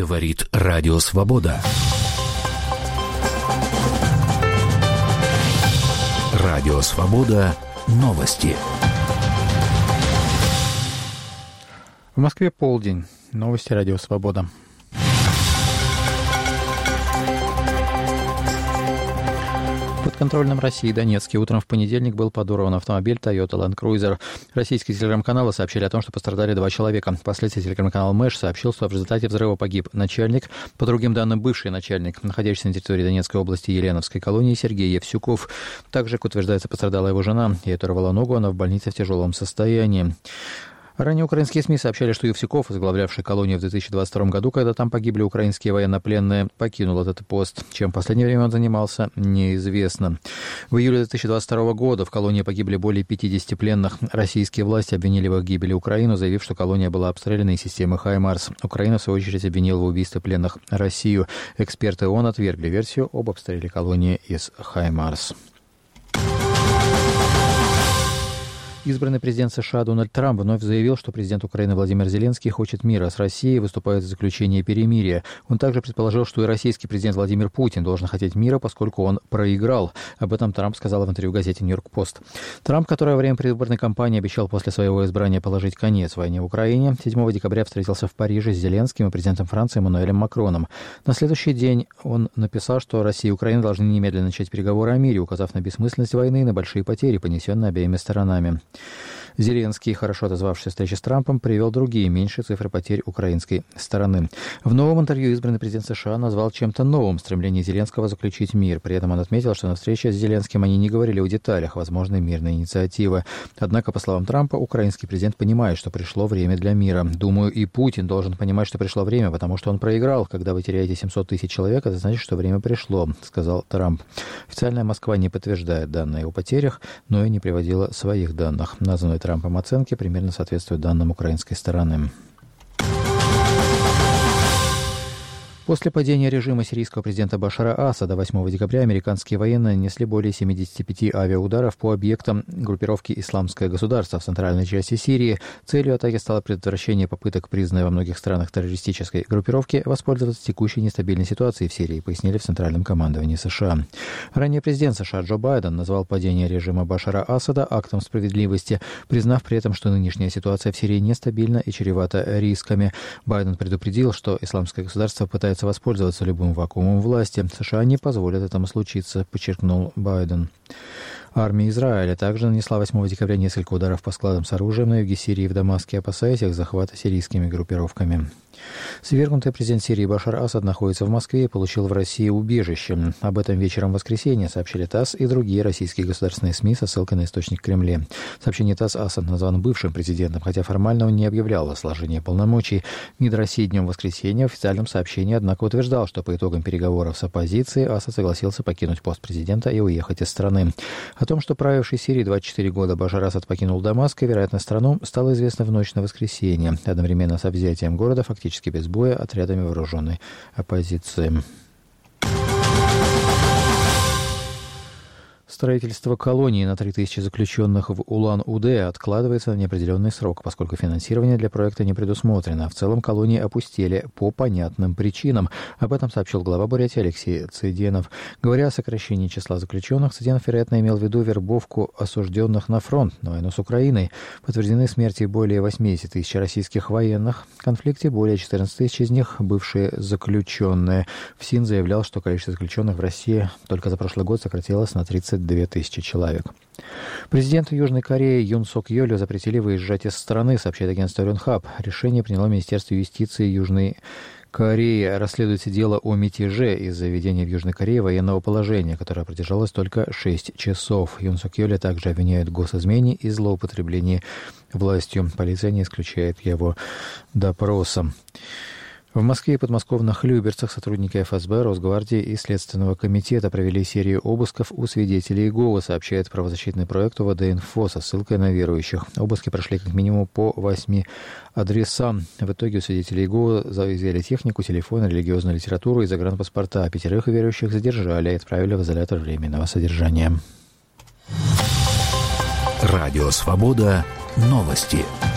Говорит Радио Свобода. Радио Свобода. Новости. В Москве полдень. Новости Радио Свобода. Под контролем России Донецке утром в понедельник был подорван автомобиль Toyota Land Cruiser. Российские телеграм-каналы сообщили о том, что пострадали 2 человека. Впоследствии телеграм-канал Мэш сообщил, что в результате взрыва погиб начальник, по другим данным, бывший начальник, находящийся на территории Донецкой области Еленовской колонии Сергей Евсюков. Также, как утверждается, пострадала его жена. Ей оторвала ногу, она в больнице в тяжелом состоянии. Ранее украинские СМИ сообщали, что Евсюков, возглавлявший колонию в 2022 году, когда там погибли украинские военнопленные, покинул этот пост. Чем в последнее время он занимался, неизвестно. В июле 2022 года в колонии погибли более 50 пленных. Российские власти обвинили в их гибели Украину, заявив, что колония была обстреляна из системы «Хаймарс». Украина, в свою очередь, обвинила в убийстве пленных Россию. Эксперты ООН отвергли версию об обстреле колонии из «Хаймарс». Избранный президент США Дональд Трамп вновь заявил, что президент Украины Владимир Зеленский хочет мира с Россией и выступает за заключение перемирия. Он также предположил, что и российский президент Владимир Путин должен хотеть мира, поскольку он проиграл. Об этом Трамп сказал в интервью газете «Нью-Йорк Пост». Трамп, который во время предвыборной кампании обещал после своего избрания положить конец войне в Украине, 7 декабря встретился в Париже с Зеленским и президентом Франции Эммануэлем Макроном. На следующий день он написал, что Россия и Украина должны немедленно начать переговоры о мире, указав на бессмысленность войны и на большие потери, понесенные обеими сторонами. Зеленский, хорошо отозвавшийся встречи с Трампом, привел другие, меньшие цифры потерь украинской стороны. В новом интервью избранный президент США назвал чем-то новым стремление Зеленского заключить мир. При этом он отметил, что на встрече с Зеленским они не говорили о деталях возможной мирной инициативы. Однако, по словам Трампа, украинский президент понимает, что пришло время для мира. «Думаю, и Путин должен понимать, что пришло время, потому что он проиграл. Когда вы теряете 700 тысяч человек, это значит, что время пришло», — сказал Трамп. Официальная Москва не подтверждает данные о потерях, но и не приводила своих данных. Названные Трампом оценки примерно соответствуют данным украинской стороны. После падения режима сирийского президента Башара Асада 8 декабря американские военные нанесли более 75 авиаударов по объектам группировки «Исламское государство» в центральной части Сирии. Целью атаки стало предотвращение попыток признанной во многих странах террористической группировки воспользоваться текущей нестабильной ситуацией в Сирии, пояснили в Центральном командовании США. Ранее президент США Джо Байден назвал падение режима Башара Асада актом справедливости, признав при этом, что нынешняя ситуация в Сирии нестабильна и чревата рисками. Байден предупредил, что «Исламское государство» пытается воспользоваться любым вакуумом власти. США не позволят этому случиться, подчеркнул Байден. Армия Израиля также нанесла 8 декабря несколько ударов по складам с оружием на юге Сирии и в Дамаске, опасаясь их захвата сирийскими группировками. Свергнутый президент Сирии Башар Асад находится в Москве и получил в России убежище. Об этом вечером в воскресенье сообщили ТАСС и другие российские государственные СМИ со ссылкой на источник в Кремле. В сообщении ТАСС Асад назван бывшим президентом, хотя формально он не объявлял о сложении полномочий. МИД России днем воскресенья в официальном сообщении, однако, утверждал, что по итогам переговоров с оппозицией Асад согласился покинуть пост президента и уехать из страны. О том, что правивший Сирией 24 года Башар Асад покинул Дамаск и, вероятно, страну, стало известно в ночь на воскресенье, одновременно с взятием города фактически без боя отрядами вооруженной оппозиции. Строительство колонии на 3000 заключенных в Улан-Удэ откладывается на неопределенный срок, поскольку финансирование для проекта не предусмотрено. В целом колонии опустели по понятным причинам. Об этом сообщил глава Бурятии Алексей Цыденов. Говоря о сокращении числа заключенных, Цыденов, вероятно, имел в виду вербовку осужденных на фронт, на войну с Украиной. Подтверждены смерти более 80 тысяч российских военных. В конфликте более 14 тысяч из них бывшие заключенные. ФСИН заявлял, что количество заключенных в России только за прошлый год сократилось на 32 тысячи человек. Президенту Южной Кореи Юн Сок Йолю запретили выезжать из страны, сообщает агентство Рёнхап. Решение приняло Министерство юстиции Южной Кореи. Расследуется дело о мятеже из-за введения в Южной Корее военного положения, которое продержалось только 6 часов. Юн Сок Йоля также обвиняют в госизмене и злоупотреблении властью. Полиция не исключает его допроса. В Москве и подмосковных Люберцах сотрудники ФСБ, Росгвардии и Следственного комитета провели серию обысков у свидетелей Иеговы, сообщает правозащитный проект УВД-Инфо со ссылкой на верующих. Обыски прошли как минимум по 8 адресам. В итоге у свидетелей Иеговы изъяли технику, телефон, религиозную литературу и загранпаспорта. 5 верующих задержали и отправили в изолятор временного содержания. Радио «Свобода». Новости.